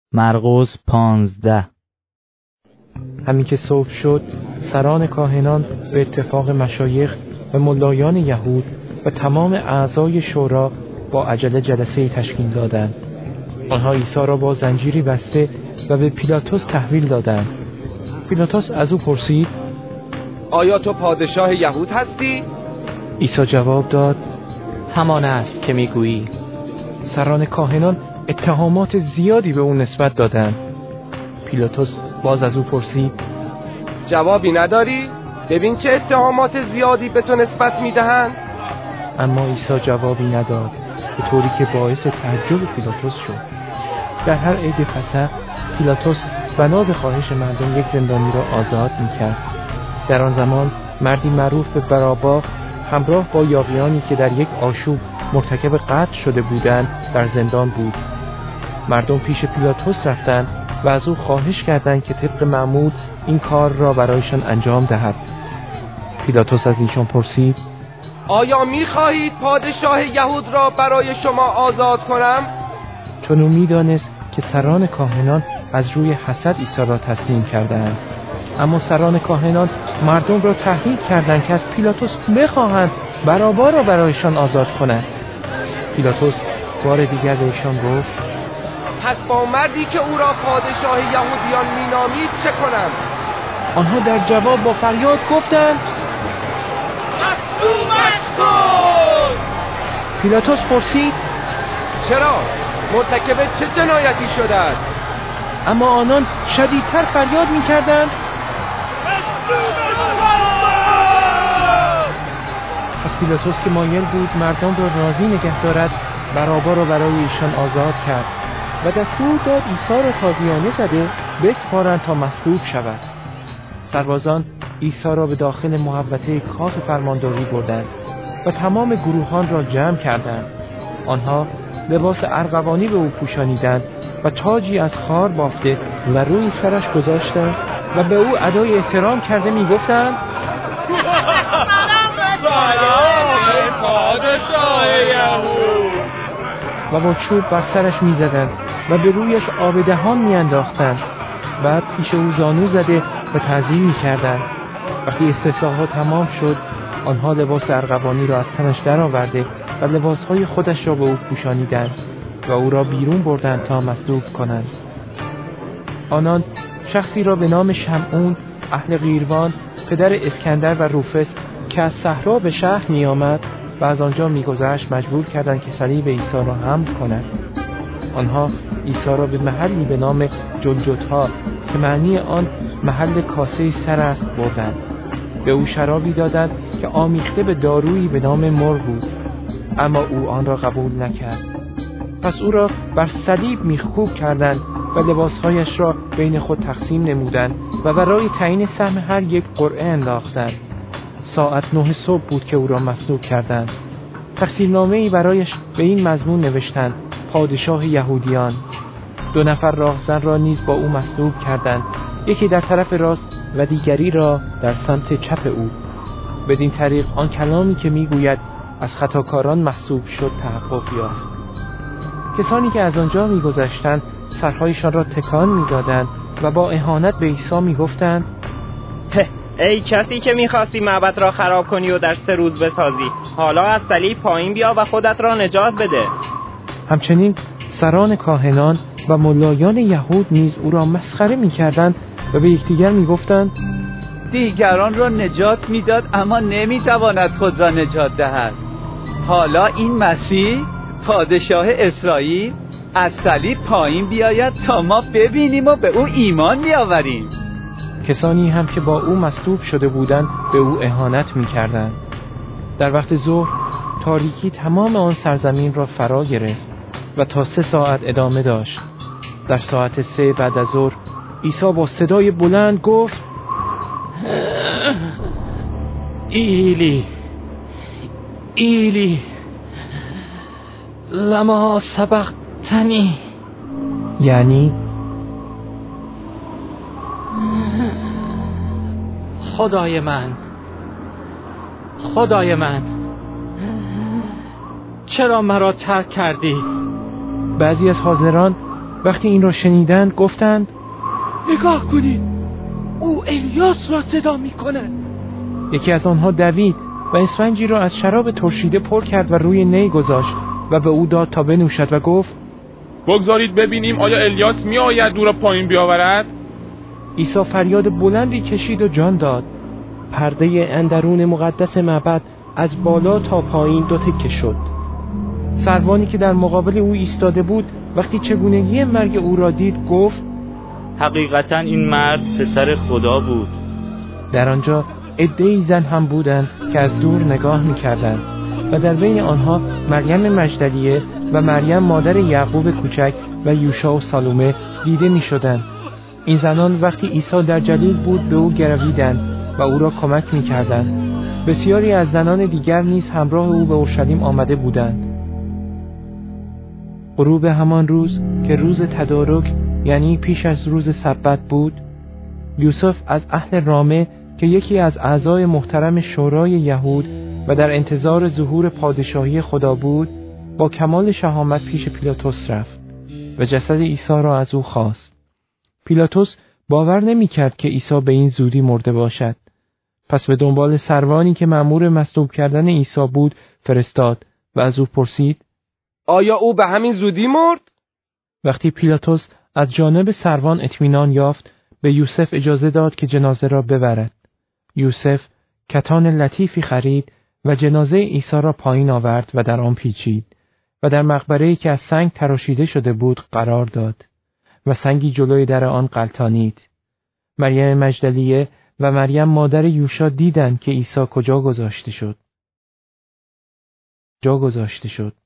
مرقس 15. همین که صبح شد، سران کاهنان به اتفاق مشایخ و ملایان یهود و تمام اعضای شورا با عجله جلسه تشکیل دادند. آنها عیسی را با زنجیری بسته و به پیلاتوس تحویل دادند. پیلاتوس از او پرسید: آیا تو پادشاه یهود هستی؟ عیسی جواب داد: همان است که میگویی. سران کاهنان اتهامات زیادی به او نسبت دادند. پیلاتوس باز از او پرسید: جوابی نداری؟ ببین چه اتهامات زیادی به تو نسبت میدهند. اما عیسی جوابی نداد، به طوری که باعث تعجب پیلاتوس شد. در هر عید فسح پیلاتوس بنا به خواهش مردم یک زندانی را آزاد میکرد. در آن زمان مردی معروف به بارابا همراه با یاغیانی که در یک آشوب مرتکب قتل شده بودند در زندان بود. مردم پیش پیلاتوس رفتند و از او خواهش کردند که طبق معمول این کار را برایشان انجام دهد. پیلاتوس از ایشان پرسید: آیا می‌خواهید پادشاه یهود را برای شما آزاد کنم؟ چون او می‌دانست که سران کاهنان از روی حسد عیسی را تسلیم کردند. اما سران کاهنان مردم را تحریک کردند که از پیلاتوس بخواهند بارابا را برایشان آزاد کند. پیلاتوس بار دیگر به ایشان گفت: پس با مردی که او را پادشاه یهودیان مینامید چه کنم؟ آنها در جواب با فریاد گفتند: مصلوبش کن! پیلاتوس پرسید: چرا؟ مرتکب چه جنایتی شده است؟ اما آنان شدیدتر فریاد می‌کردند: پس پیلاتوس که مایل بود مردم را راضی نگه دارد، بارابا را برای ایشان آزاد کرد و دستور داد عیسی را تازیانه زده بسپارند تا مصلوب شود. سربازان عیسی را به داخل محوطه کاخ فرمانداری بردند و تمام گروهان را جمع کردند. آنها لباس ارغوانی به او پوشانیدند و تاجی از خار بافته و روی سرش گذاشتند و به او ادای احترام کرده می‌گفتند: سلام پادشاه یهود! و با چوب بر سرش می‌زدند و به رویش آب دهان می‌انداختند. بعد پیش او زانو زده و تعظیم می‌کردند. وقتی استسقاها تمام شد، آنها لباس ارغوانی را از تنش درآورده و لباسهای خودش را به او پوشانیدند و او را بیرون بردند تا مصلوب کنند. آنان شخصی را به نام شمعون اهل قیروان پدر اسکندر و روفس که از صحرا به شهر می آمد و از آنجا می گذشت مجبور کردند که صلیب عیسی را حمل کند. آنها عیسی را به محلی به نام جلجتا که معنی آن محل کاسه سر است بردند. به او شرابی دادند که آمیخته به دارویی به نام مر بود، اما او آن را قبول نکرد. پس او را بر صلیب میخکوب کردند و لباسهایش را بین خود تقسیم نمودند و برای تعیین سهم هر یک قرعه انداختند. ساعت 9 صبح بود که او را مصلوب کردند. تقسیمنامه‌ای برایش به این مضمون نوشتند: پادشاه یهودیان. 2 نفر راهزن را نیز با او مصلوب کردند، یکی در طرف راست و دیگری را در سمت چپ او. بدین طریق آن کلامی که میگوید از خطاکاران محسوب شد تحقق یافت. کسانی که از آنجا میگذشتند سرهایشان را تکان میدادند و با اهانت به عیسی میگفتند: ای کسی که میخواستی معبد را خراب کنی و در 3 روز بسازی، حالا از صلیب پایین بیا و خودت را نجات بده. همچنین سران کاهنان و ملایان یهود نیز او را مسخره میکردند و به یکدیگر میگفتند: دیگران را نجات میداد اما نمیتواند خود را نجات دهد. حالا این مسیح پادشاه اسرائیل از صلیب پایین بیاید تا ما ببینیم و به او ایمان بیاوریم. کسانی هم که با او مصلوب شده بودند به او اهانت میکردند. در وقت ظهر تاریکی تمام آن سرزمین را فرا گرفت و تا 3 ساعت ادامه داشت. در ساعت 3 بعد از ظهر عیسی با صدای بلند گفت: ایلی ایلی لما سبقتنی، یعنی خدای من، خدای من، چرا مرا ترک کردی؟ بعضی از حاضران وقتی این را شنیدند گفتند نگاه کنید، او الیاس را صدا می‌کند. یکی از آنها دوید و اسفنجی را از شراب ترشیده پر کرد و روی نی گذاشت و به او داد تا بنوشد و گفت بگذارید ببینیم آیا الیاس می‌آید او را پایین بیاورد؟ عیسی فریاد بلندی کشید و جان داد. پرده اندرون مقدس معبد از بالا تا پایین 2 تکه شد. سروانی که در مقابل او ایستاده بود وقتی چگونگی مرگ او را دید گفت حقیقتا این مرد پسر خدا بود. در آنجا عده‌ای زن هم بودند که از دور نگاه می‌کردند و در بین آنها مریم مجدلیه و مریم مادر یعقوب کوچک و یوشع و سالومه دیده می‌شدند. این زنان وقتی عیسی در جلیل بود به او گرویدند و او را کمک می‌کردند. بسیاری از زنان دیگر نیز همراه او به اورشلیم آمده بودند. غروب همان روز که روز تدارک یعنی پیش از روز سبت بود، یوسف از اهل رامه که یکی از اعضای محترم شورای یهود و در انتظار ظهور پادشاهی خدا بود، با کمال شهامت پیش پیلاطس رفت و جسد عیسی را از او خواست. پیلاطس باور نمی‌کرد که عیسی به این زودی مرده باشد. پس به دنبال سروانی که مأمور مصلوب کردن عیسی بود فرستاد و از او پرسید آیا او به همین زودی مرد؟ وقتی پیلاطس از جانب سروان اطمینان یافت به یوسف اجازه داد که جنازه را ببرد. یوسف کتان لطیفی خرید و جنازه عیسی را پایین آورد و در آن پیچید و در مقبره‌ای که از سنگ تراشیده شده بود قرار داد و سنگی جلوی در آن غلطانید. مریم مجدلیه و مریم مادر یوشع دیدند که عیسی کجا گذاشته شد.